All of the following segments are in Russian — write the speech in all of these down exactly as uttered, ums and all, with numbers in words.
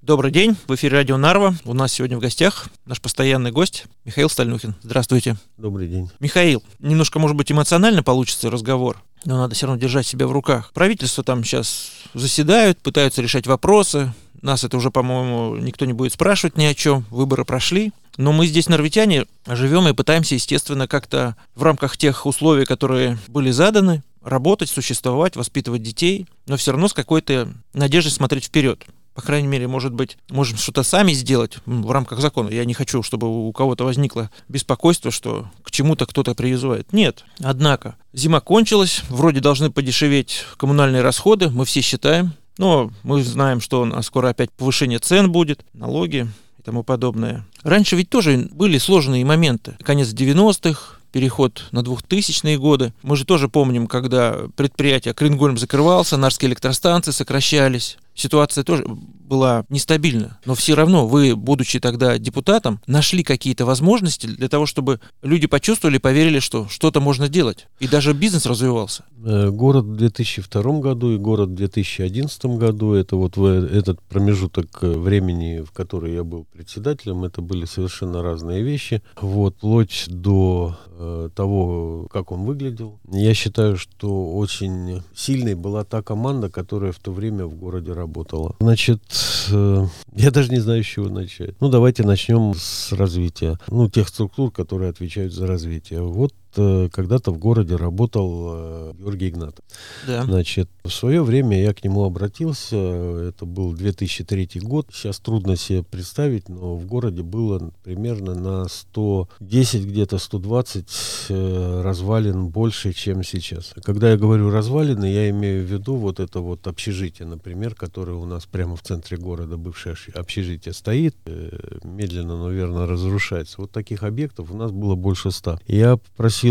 Добрый день, в эфире радио Нарва. У нас сегодня в гостях наш постоянный гость Михаил Стальнюхин. Здравствуйте. Добрый день. Михаил, немножко, может быть, эмоционально получится разговор, но надо все равно держать себя в руках. Правительство там сейчас заседают, пытаются решать вопросы. Нас это уже, по-моему, никто не будет спрашивать ни о чем. Выборы прошли. Но мы здесь, нарвитяне, живем и пытаемся, естественно, как-то в рамках тех условий, которые были заданы, работать, существовать, воспитывать детей, но все равно с какой-то надеждой смотреть вперед. По крайней мере, может быть, можем что-то сами сделать в рамках закона. Я не хочу, чтобы у кого-то возникло беспокойство, что к чему-то кто-то призывает. Нет. Однако, зима кончилась, вроде должны подешеветь коммунальные расходы, мы все считаем. Но мы знаем, что скоро опять повышение цен будет, налоги и тому подобное. Раньше ведь тоже были сложные моменты. Конец девяностых, переход на двухтысячные годы. Мы же тоже помним, когда предприятие Крингольм закрывался, Нарвские электростанции сокращались. Ситуация тоже была нестабильна. Но все равно вы, будучи тогда депутатом, нашли какие-то возможности для того, чтобы люди почувствовали, поверили, что что-то можно делать. И даже бизнес развивался. Город в две тысячи втором году и город в две тысячи одиннадцатом году, это вот этот промежуток времени, в который я был председателем, это были совершенно разные вещи. Вот, вплоть до э, того, как он выглядел. Я считаю, что очень сильной была та команда, которая в то время в городе работала. Значит, э, я даже не знаю, с чего начать. Ну, давайте начнем с развития. Ну, тех структур, которые отвечают за развитие. Вот когда-то в городе работал э, Георгий Игнатов. Да. Значит, в свое время я к нему обратился, это был две тысячи третий год. Сейчас трудно себе представить, но в городе было примерно на сто десять, где-то сто двадцать э, развалин больше, чем сейчас. Когда я говорю развалины, я имею в виду вот это вот общежитие, например, которое у нас прямо в центре города, бывшее общежитие, стоит, э, медленно, но верно разрушается. Вот таких объектов у нас было больше ста. Я попросил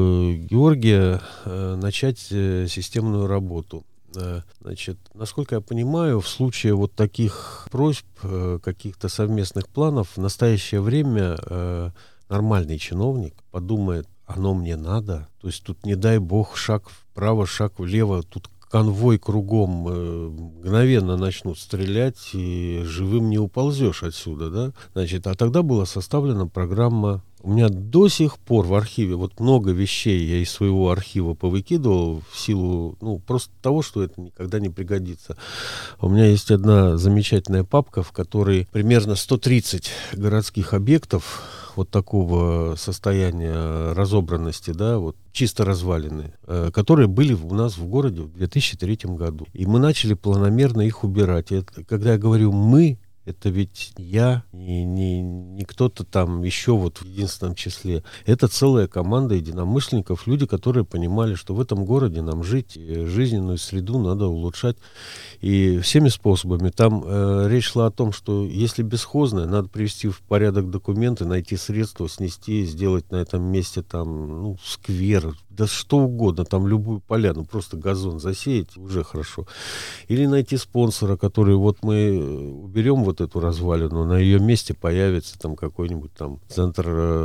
Георгия э, начать э, системную работу. Э, значит, насколько я понимаю, в случае вот таких просьб, э, каких-то совместных планов, в настоящее время э, нормальный чиновник подумает, оно мне надо. То есть тут, не дай бог, шаг вправо, шаг влево, тут конвой кругом, э, мгновенно начнут стрелять, и живым не уползешь отсюда, да? Значит, а тогда была составлена программа. У меня до сих пор в архиве вот много вещей я из своего архива повыкидывал в силу, ну, просто того, что это никогда не пригодится. У меня есть одна замечательная папка, в которой примерно сто тридцать городских объектов вот такого состояния разобранности, да, вот чисто развалины, э, которые были у нас в городе в две тысячи третьем году. И мы начали планомерно их убирать. И это, когда я говорю «мы», это ведь я, не, не, не кто-то там еще вот в единственном числе. Это целая команда единомышленников, люди, которые понимали, что в этом городе нам жить, жизненную среду надо улучшать. И всеми способами. Там э, речь шла о том, что если бесхозное, надо привести в порядок документы, найти средства, снести, сделать на этом месте там, ну, сквер, да что угодно, там любую поляну, просто газон засеять, уже хорошо. Или найти спонсора, который вот мы уберем вот эту развалину, на ее месте появится там какой-нибудь там центр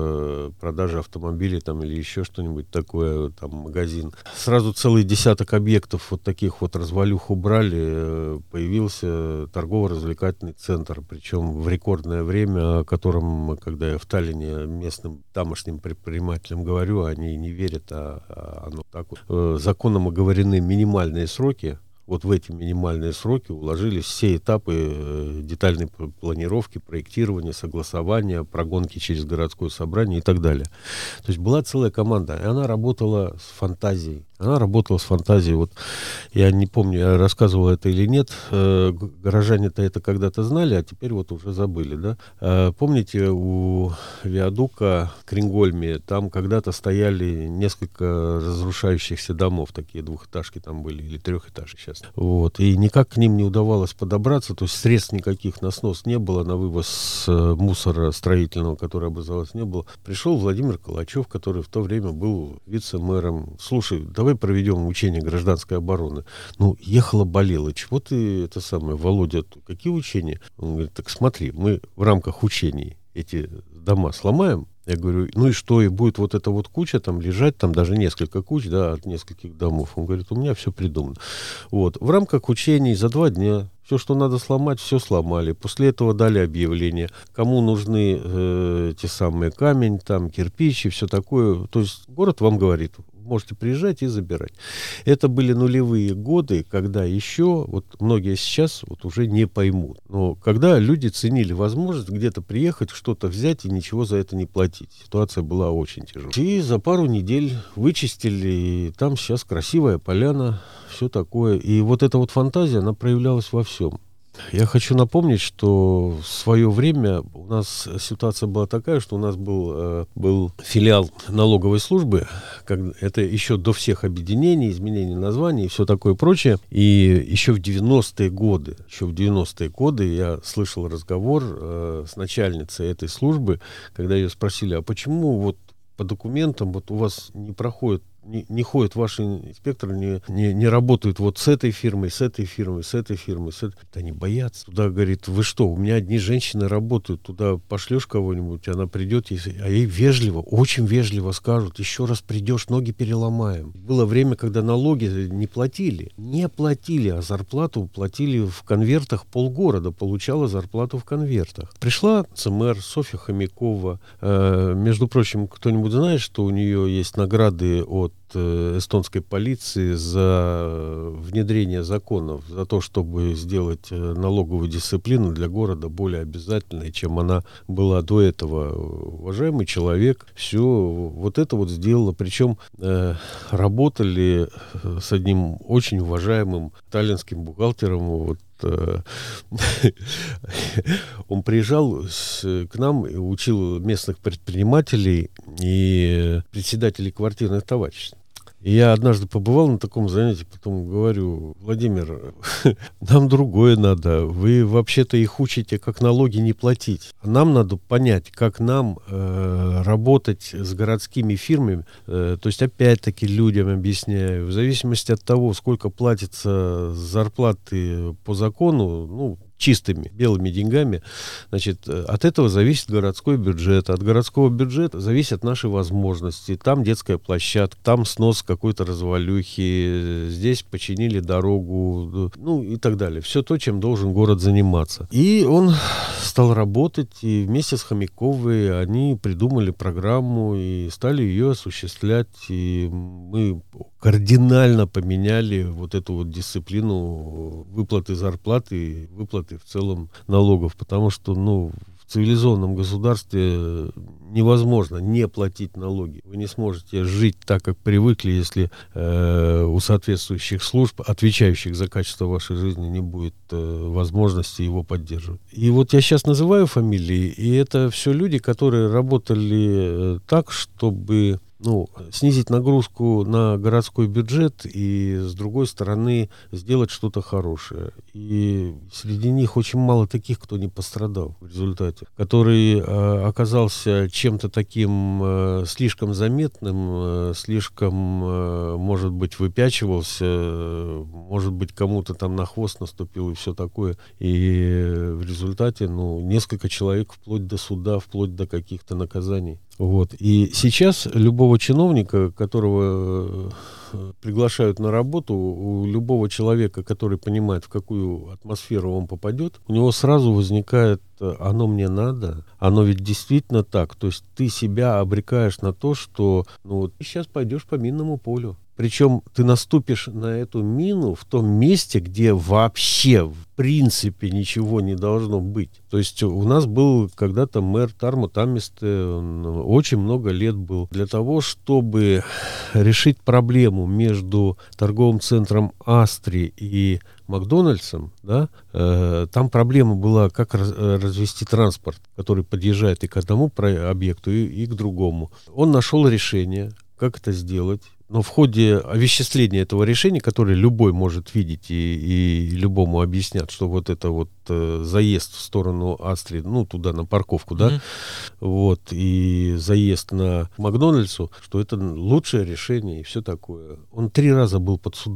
э, продажи автомобилей там или еще что-нибудь такое, там магазин. Сразу целый десяток объектов вот таких вот развалюх убрали, э, появился торгово-развлекательный центр, причем в рекордное время, о котором, когда я в Таллине местным тамошним предпринимателям говорю, они не верят, а оно так вот. Законом оговорены минимальные сроки. Вот в эти минимальные сроки уложились все этапы детальной планировки, проектирования, согласования, прогонки через городское собрание и так далее. То есть была целая команда, и она работала с фантазией. Она работала с фантазией. Вот я не помню, я рассказывал это или нет. Э, горожане-то это когда-то знали, а теперь вот уже забыли, да? Э, помните, у виадука Крингольме там когда-то стояли несколько разрушающихся домов, такие двухэтажки там были, или трехэтажки сейчас. Вот. И никак к ним не удавалось подобраться, то есть средств никаких на снос не было, на вывоз э, мусора строительного, который образовался, не было. Пришел Владимир Калачев, который в то время был вице-мэром. Слушай, давай проведем учения гражданской обороны. Ну, ехала-болела. Чего ты, это самое, Володя, какие учения? Он говорит, так смотри, мы в рамках учений эти дома сломаем, Я говорю, ну и что, и будет вот эта вот куча там лежать, там даже несколько куч, да, от нескольких домов. Он говорит, у меня все придумано. Вот, в рамках учений за два дня все, что надо сломать, все сломали. После этого дали объявление, кому нужны э, те самые камень, там, кирпич и все такое. То есть город вам говорит, можете приезжать и забирать. Это были нулевые годы, когда еще, вот многие сейчас вот уже не поймут, но когда люди ценили возможность где-то приехать, что-то взять и ничего за это не платить. Ситуация была очень тяжелая. И за пару недель вычистили, и там сейчас красивая поляна, все такое. И вот эта вот фантазия, она проявлялась во всем. Я хочу напомнить, что в свое время у нас ситуация была такая, что у нас был, э, был филиал налоговой службы, как, это еще до всех объединений, изменений названий и все такое прочее. И еще в девяностые годы, еще в девяностые годы я слышал разговор э, с начальницей этой службы, когда ее спросили, а почему вот по документам вот у вас не проходит, Не, не ходят ваши инспекторы, не, не, не работают вот с этой фирмой, с этой фирмой, с этой фирмой. С этой. Они боятся. Туда, говорит, вы что, у меня одни женщины работают, туда пошлешь кого-нибудь, она придет, если... а ей вежливо, очень вежливо скажут, еще раз придешь, ноги переломаем. Было время, когда налоги не платили. Не платили, а зарплату платили в конвертах, полгорода получала зарплату в конвертах. Пришла ЦМР Софья Хомякова. Э, между прочим, кто-нибудь знает, что у нее есть награды от эстонской полиции за внедрение законов, за то, чтобы сделать налоговую дисциплину для города более обязательной, чем она была до этого. Уважаемый человек все вот это вот сделала. Причем э, работали с одним очень уважаемым таллинским бухгалтером. Вот, он приезжал с, к нам и учил местных предпринимателей и председателей квартирных товариществ. И я однажды побывал на таком занятии, потом говорю, Владимир, нам другое надо. Вы вообще-то их учите, как налоги не платить. А нам надо понять, как нам э, работать с городскими фирмами. Э, то есть, опять-таки, людям объясняю, в зависимости от того, сколько платится зарплаты по закону, ну, чистыми, белыми деньгами, значит, от этого зависит городской бюджет. От городского бюджета зависят наши возможности. Там детская площадка, там снос какой-то развалюхи, здесь починили дорогу, ну и так далее. Все то, чем должен город заниматься. И он стал работать, и вместе с Хомяковой они придумали программу и стали ее осуществлять. И мы кардинально поменяли вот эту вот дисциплину выплаты зарплаты, выплаты в целом налогов, потому что, ну, в цивилизованном государстве невозможно не платить налоги. Вы не сможете жить так, как привыкли, если э, у соответствующих служб, отвечающих за качество вашей жизни, не будет э, возможности его поддерживать. И вот я сейчас называю фамилии, и это все люди, которые работали э, так, чтобы... ну, снизить нагрузку на городской бюджет и, с другой стороны, сделать что-то хорошее. И среди них очень мало таких, кто не пострадал в результате, который э, оказался чем-то таким э, слишком заметным, э, слишком, э, может быть, выпячивался, э, может быть, кому-то там на хвост наступил и все такое. И э, в результате, ну, несколько человек вплоть до суда, вплоть до каких-то наказаний. Вот. И сейчас любого чиновника, которого приглашают на работу, у любого человека, который понимает, в какую атмосферу он попадет, у него сразу возникает: оно мне надо, оно ведь действительно так. То есть ты себя обрекаешь на то, что ну, ты сейчас пойдешь по минному полю. Причем ты наступишь на эту мину в том месте, где вообще в принципе ничего не должно быть. То есть у нас был когда-то мэр Тармо Таммисте, он очень много лет был. Для того, чтобы решить проблему между торговым центром Астри и Макдональдсом, да, э, там проблема была, как раз, развести транспорт, который подъезжает и к одному объекту, и, и к другому. Он нашел решение, как это сделать. Но в ходе овеществления этого решения, которое любой может видеть и, и любому объяснят, что вот это вот э, заезд в сторону Астри, ну, туда на парковку, да, mm-hmm. вот, и заезд на Макдональдсу, что это лучшее решение и все такое. Он три раза был под судом.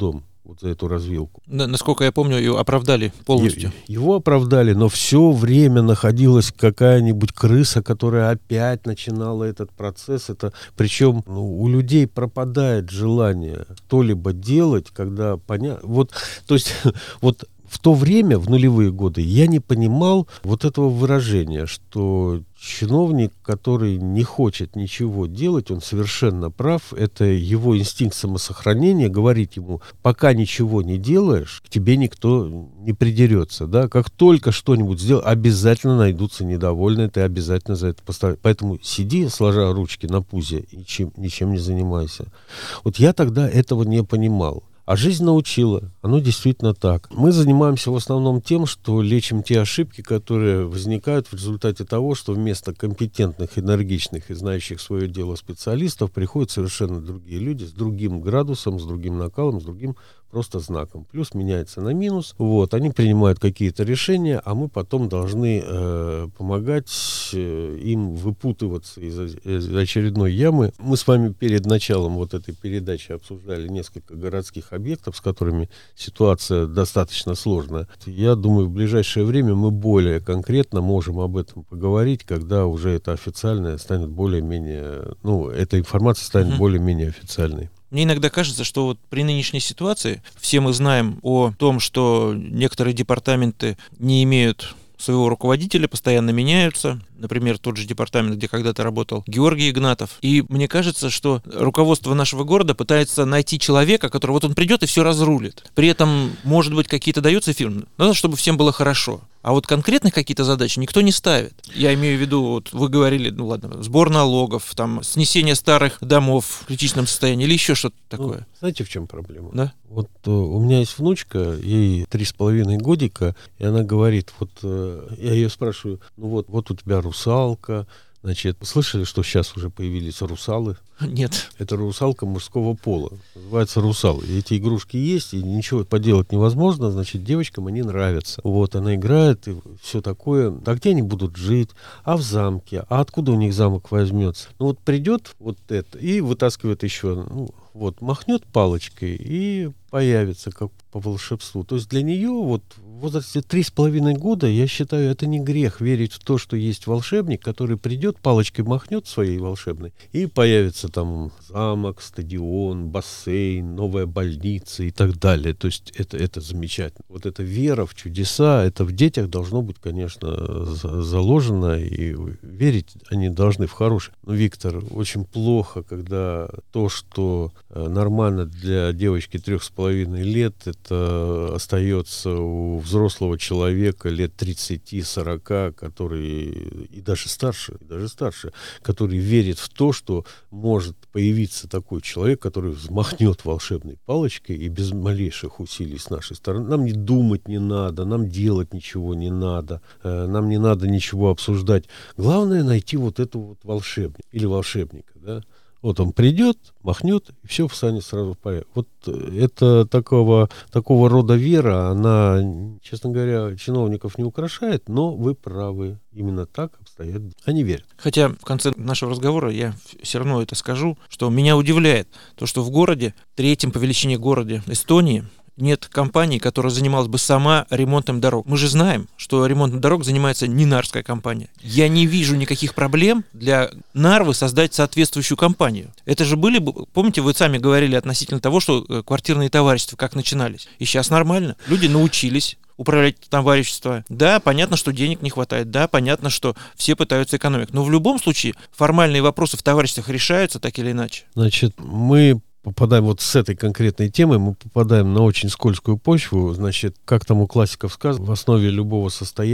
вот за эту развилку. На- насколько я помню, ее оправдали полностью. Его оправдали, но все время находилась какая-нибудь крыса, которая опять начинала этот процесс. Это, причем ну, у людей пропадает желание что-либо делать, когда понятно... Вот, то есть, вот в то время, в нулевые годы, я не понимал вот этого выражения, что чиновник, который не хочет ничего делать, он совершенно прав, это его инстинкт самосохранения, говорит ему, пока ничего не делаешь, к тебе никто не придерется, да, как только что-нибудь сделал, обязательно найдутся недовольные, ты обязательно за это поставишь. Поэтому сиди, сложа ручки на пузе, и ничем, ничем не занимайся. Вот я тогда этого не понимал. А жизнь научила. Оно действительно так. Мы занимаемся в основном тем, что лечим те ошибки, которые возникают в результате того, что вместо компетентных, энергичных и знающих свое дело специалистов приходят совершенно другие люди с другим градусом, с другим накалом, с другим просто знаком. Плюс меняется на минус. Вот, они принимают какие-то решения, а мы потом должны э, помогать э, им выпутываться из, из очередной ямы. Мы с вами перед началом вот этой передачи обсуждали несколько городских объектов, с которыми ситуация достаточно сложная. Я думаю, в ближайшее время мы более конкретно можем об этом поговорить, когда уже это официальное станет более-менее, ну, эта информация станет uh-huh. более-менее официальной. Мне иногда кажется, что вот при нынешней ситуации все мы знаем о том, что некоторые департаменты не имеют своего руководителя, постоянно меняются. Например, тот же департамент, где когда-то работал Георгий Игнатов. И мне кажется, что руководство нашего города пытается найти человека, который вот он придет и все разрулит. При этом, может быть, какие-то даются фирмы. Надо, чтобы всем было хорошо. А вот конкретных какие-то задачи никто не ставит. Я имею в виду, вот вы говорили, ну ладно, сбор налогов, там, снесение старых домов в критичном состоянии или еще что-то такое. Ну, знаете, в чем проблема? Да? Вот uh, у меня есть внучка, ей три с половиной годика, и она говорит, вот uh, я ее спрашиваю, ну вот, вот у тебя русалка, значит, слышали, что сейчас уже появились русалы? Нет. Это русалка мужского пола, называется русал. И эти игрушки есть, и ничего поделать невозможно, значит, девочкам они нравятся. Вот, она играет, и все такое. А где они будут жить? А в замке? А откуда у них замок возьмется? Ну вот придет вот это и вытаскивает еще, ну, вот, махнет палочкой и появится, как по волшебству. То есть для нее вот в возрасте три с половиной года, я считаю, это не грех верить в то, что есть волшебник, который придет, палочкой махнет своей волшебной, и появится там замок, стадион, бассейн, новая больница и так далее. То есть это, это замечательно. Вот эта вера в чудеса, это в детях должно быть, конечно, заложено, и верить они должны в хорошее. Но, Виктор, очень плохо, когда то, что нормально для девочки трех с половиной лет, это остается у взрослого человека лет тридцати-сорока, который и даже старше, и даже старше, который верит в то, что может появиться такой человек, который взмахнет волшебной палочкой и без малейших усилий с нашей стороны. Нам не думать не надо, нам делать ничего не надо, э, нам не надо ничего обсуждать. Главное найти вот этого вот волшебника или волшебника, да. Вот он придет, махнет, и все встанет сразу в порядок. Вот это такого, такого рода вера, она, честно говоря, чиновников не украшает, но вы правы. Именно так обстоят. Они верят. Хотя в конце нашего разговора я все равно это скажу, что меня удивляет то, что в городе, третьем по величине городе Эстонии, нет компании, которая занималась бы сама ремонтом дорог. Мы же знаем, что ремонтом дорог занимается не Нарвская компания. Я не вижу никаких проблем для Нарвы создать соответствующую компанию. Это же были бы, помните, вы сами говорили относительно того, что квартирные товарищества как начинались. И сейчас нормально. Люди научились управлять товарищество. Да, понятно, что денег не хватает. Да, понятно, что все пытаются экономить. Но в любом случае формальные вопросы в товариществах решаются так или иначе. Значит, мы попадаем вот с этой конкретной темой, мы попадаем на очень скользкую почву. Значит, как там у классиков сказано, в основе любого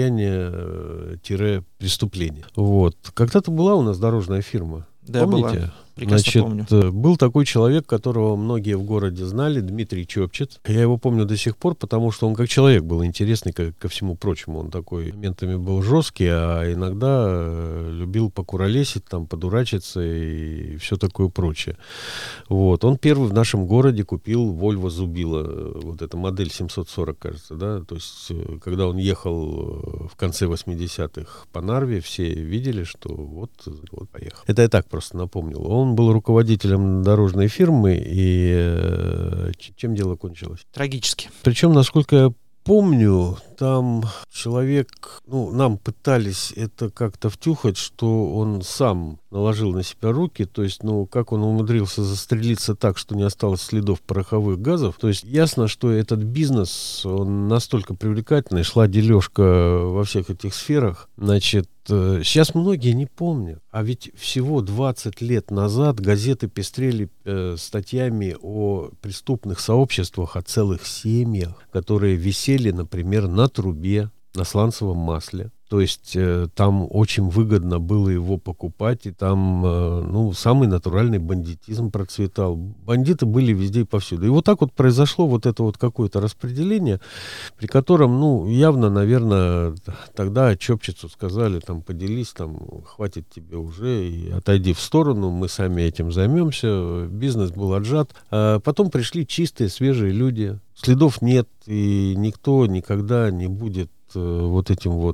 состояния тире преступления. Вот. Когда-то была у нас дорожная фирма. Да, помните? Была. Прекрасно Значит, помню. Был такой человек, которого многие в городе знали, Дмитрий Чопчет. Я его помню до сих пор, потому что он как человек был интересный ко, ко всему прочему. Он такой моментами был жесткий, а иногда э, любил покуролесить, там, подурачиться и все такое прочее. Вот. Он первый в нашем городе купил Volvo Zubila, вот эта модель семьсот сорок, кажется, да. То есть, когда он ехал в конце восьмидесятых по Нарве, все видели, что вот, вот поехал. Это я так просто напомнил. Он он был руководителем дорожной фирмы, и э, чем дело кончилось? Трагически. Причем, насколько я помню, там человек, ну, нам пытались это как-то втюхать, что он сам наложил на себя руки, то есть, ну, как он умудрился застрелиться так, что не осталось следов пороховых газов. То есть ясно, что этот бизнес, он настолько привлекательный, шла дележка во всех этих сферах. Значит, сейчас многие не помнят, а ведь всего двадцать лет назад газеты пестрели э, статьями о преступных сообществах, о целых семьях, которые висели, например, на трубе, на сланцевом масле. То есть э, там очень выгодно было его покупать, и там э, ну, самый натуральный бандитизм процветал. Бандиты были везде и повсюду. И вот так вот произошло вот это вот какое-то распределение, при котором, ну, явно, наверное, тогда Чопчицу сказали, там, поделись, там, хватит тебе уже, и отойди в сторону, мы сами этим займемся. Бизнес был отжат. А потом пришли чистые, свежие люди. Следов нет, и никто никогда не будет вот этим вот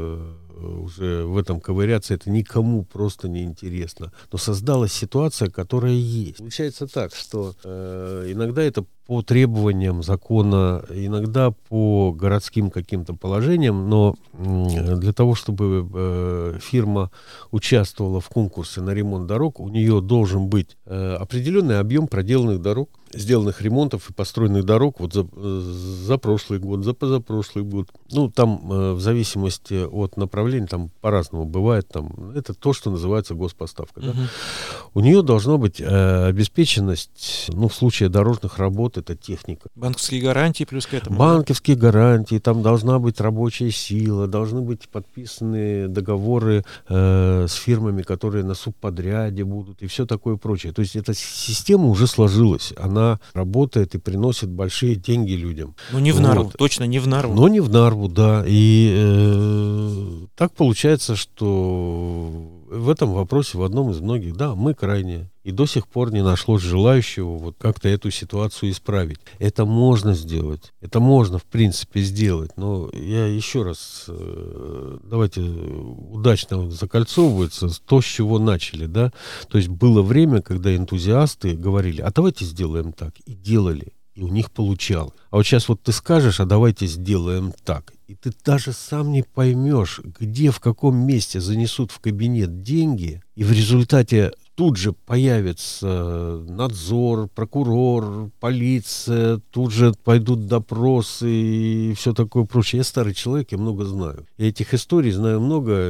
уже в этом ковыряться, это никому просто не интересно. Но создалась ситуация, которая есть. Получается так, что э, иногда это по требованиям закона, иногда по городским каким-то положениям, но э, для того, чтобы э, фирма участвовала в конкурсе на ремонт дорог, у нее должен быть э, определенный объем проделанных дорог, сделанных ремонтов и построенных дорог вот за, за прошлый год, за позапрошлый год. Ну, там э, в зависимости от направления, там по-разному бывает. Там, это то, что называется госпоставка. Да? Uh-huh. У нее должна быть э, обеспеченность, ну, в случае дорожных работ, это техника. Банковские гарантии плюс к этому. Банковские да? гарантии, там должна быть рабочая сила, должны быть подписаны договоры э, с фирмами, которые на субподряде будут, и все такое прочее. То есть эта система уже сложилась. Она работает и приносит большие деньги людям. Ну, не в Нарву, вот. Точно не в Нарву. Но не в Нарву, да. И э, так получается, что в этом вопросе, в одном из многих, да, мы крайние. И до сих пор не нашлось желающего вот как-то эту ситуацию исправить. Это можно сделать. Это можно, в принципе, сделать. Но я еще раз, э, давайте удачно закольцовывается то, с чего начали, да. То есть было время, когда энтузиасты говорили, а давайте сделаем так. И делали. И у них получалось. А вот сейчас вот ты скажешь, а давайте сделаем так. И ты даже сам не поймешь, где, в каком месте занесут в кабинет деньги, и в результате тут же появится надзор, прокурор, полиция, тут же пойдут допросы и все такое прочее. Я старый человек, я много знаю. Я этих историй знаю много.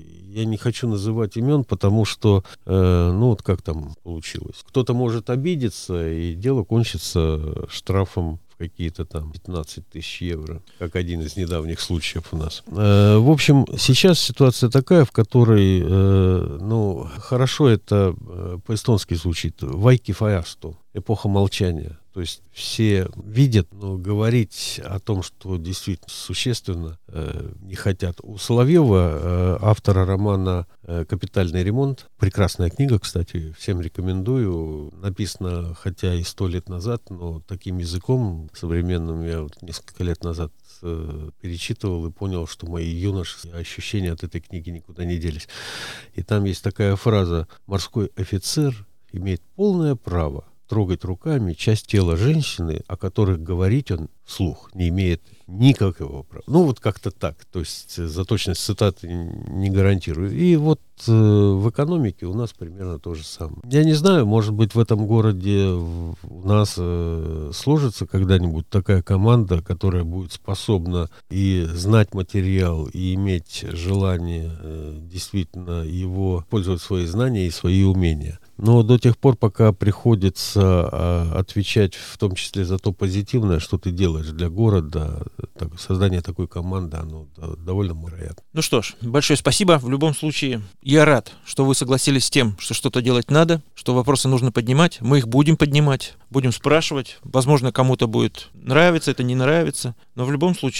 Я не хочу называть имен, потому что, э, ну вот как там получилось. Кто-то может обидеться, и дело кончится штрафом в какие-то там пятнадцать тысяч евро, как один из недавних случаев у нас. Э, в общем, сейчас ситуация такая, в которой, э, ну, хорошо это э, по-эстонски звучит, «Вайки фаясту», эпоха молчания. То есть все видят, но говорить о том, что действительно существенно, э, не хотят. У Соловьева, э, автора романа э, «Капитальный ремонт», прекрасная книга, кстати, всем рекомендую. Написана, хотя и сто лет назад, но таким языком современным. Я вот несколько лет назад э, перечитывал и понял, что мои юношеские ощущения от этой книги никуда не делись. И там есть такая фраза: «Морской офицер имеет полное право трогать руками часть тела женщины, о которых говорить он вслух не имеет никакого права». Ну, вот как-то так. То есть за точность цитаты не гарантирую. И вот э, в экономике у нас примерно то же самое. Я не знаю, может быть, в этом городе у нас э, сложится когда-нибудь такая команда, которая будет способна и знать материал, и иметь желание э, действительно его пользовать свои знания и свои умения. Но до тех пор, пока приходится а, отвечать в том числе за то позитивное, что ты делаешь для города, так, создание такой команды, оно да, довольно маловероятно. Ну что ж, большое спасибо. В любом случае, я рад, что вы согласились с тем, что что-то делать надо, что вопросы нужно поднимать. Мы их будем поднимать, будем спрашивать. Возможно, кому-то будет нравиться, это не нравится. Но в любом случае,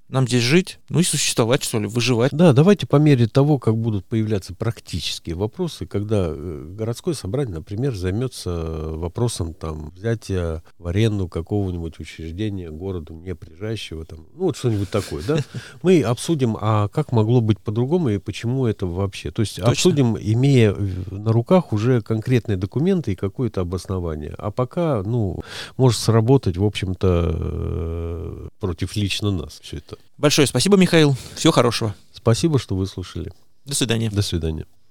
нам здесь жить, ну и существовать, что ли, выживать. Да, давайте по мере того, как будут появляться практические вопросы, когда городское собрание, например, займется вопросом там, взятия в аренду какого-нибудь учреждения городу не прилежащего, там, ну вот что-нибудь такое, да, мы обсудим, а как могло быть по-другому и почему это вообще. То есть Точно. обсудим, имея на руках уже конкретные документы и какое-то обоснование. А пока, ну, может сработать, в общем-то, против лично нас все это. Большое спасибо, Михаил. Всего хорошего. Спасибо, что выслушали. До свидания. До свидания.